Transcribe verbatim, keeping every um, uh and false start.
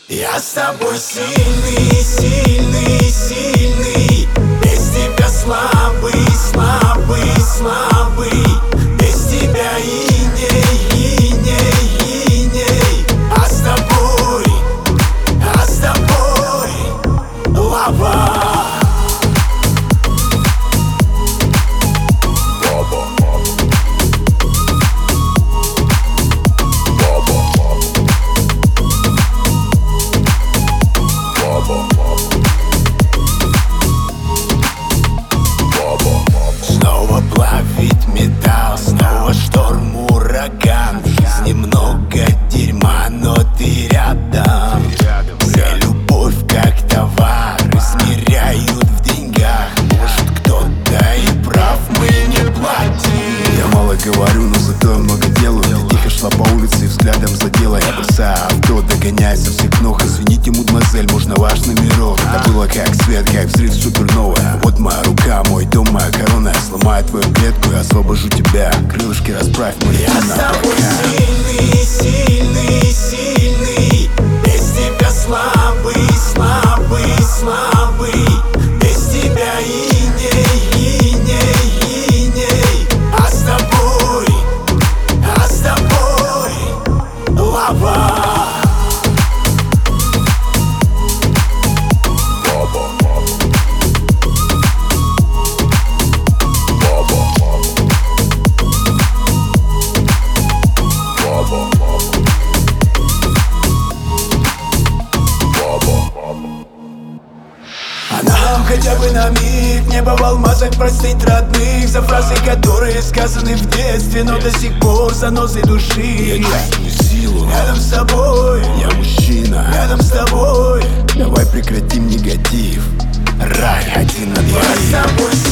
Я с тобой сильный, сильный, сильный. Без тебя слабый, слабый, слабый. Без тебя иней, иней, иней. А с тобой, а с тобой лава. Снова плавить металл, снова шторм, ураган. В жизни много дерьма, но ты рядом. Все любовь как товар, измеряют в деньгах. Может, кто-то и прав, мы не платим. Я мало говорю, но зато я много делаю. Ты тихо шла по улице и взглядом задела. Я бросаю авто, догоняя со всех ног. Извините, мадемуазель, можно ваш номерок? Это было как свет, как взрыв суперновый. Вот моя рука, мой дом, моя корона. Я сломаю твою клетку и освобожу тебя. Крылышки расправь, мы летим Я с на тобой облака. сильный, сильный, сильный. Без тебя слабый, слабый, слабый. Без тебя иней, иней, иней. А с тобой, а с тобой лава. А нам хотя бы на миг небо в алмазах простить родных за фразы, которые сказаны в детстве, но до сих пор занозой души. Я чувствую силу рядом с тобой. Я мужчина рядом с тобой. Давай прекратим негатив. Рай один на Я с двоих. тобой